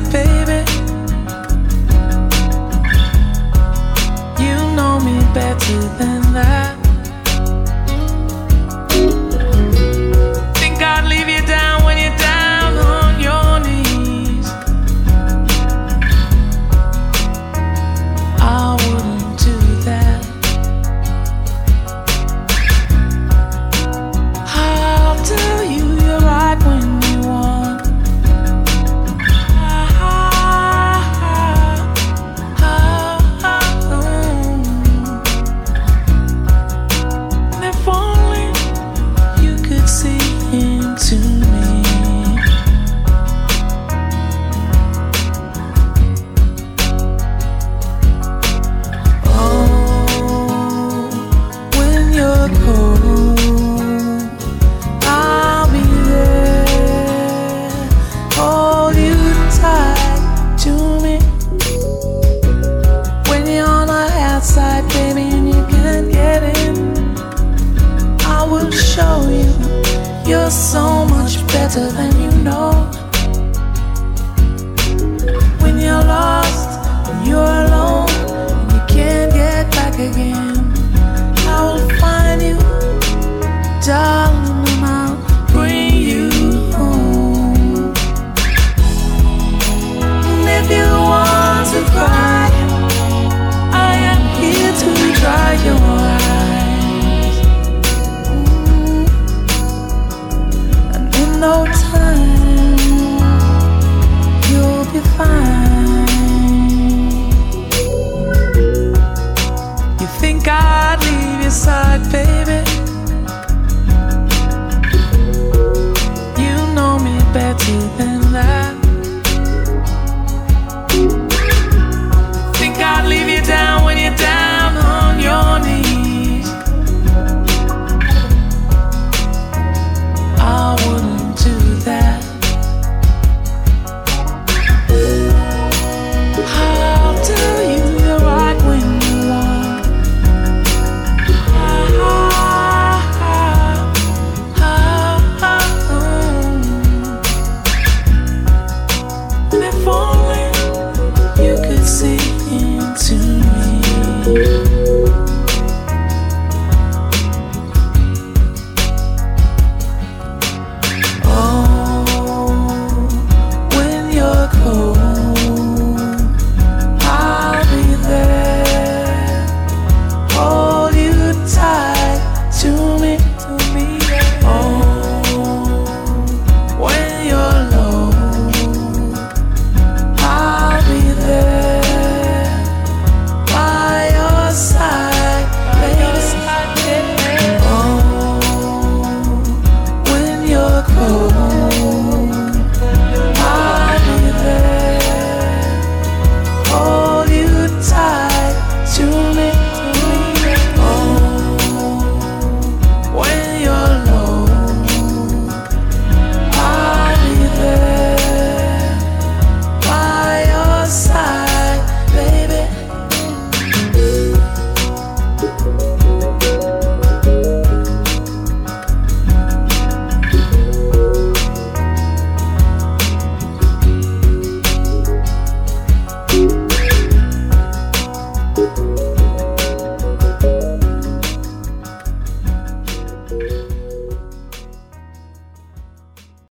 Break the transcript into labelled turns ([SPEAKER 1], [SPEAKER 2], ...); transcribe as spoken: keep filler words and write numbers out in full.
[SPEAKER 1] baby. You know me better than that. Think I'd leave you down when you're down on your knees. I wouldn't do that. I'll tell you you're right when you want. Ah, ah, ah, ah, oh. If only you could see into me. Oh, when you're cold, I'll be there. Hold you tight to me. When you're on the outside, baby, and you can't get in, I will show you you're so much better than you know. When you're lost, when you're alone, and you can't get back again, I will find you, darling, and I'll bring you home. And if you want to cry, I am here to dry your eyes. Mm. And in no time, you'll be fine. You think I'd leave your side, baby? You know me better than that. Think I'd leave you down when you're down on your knees. I wouldn't do that. I'll tell you you're right when you want. Ah, ah, ah, ah, oh. And if only you could see into me. Oh, when you're cold,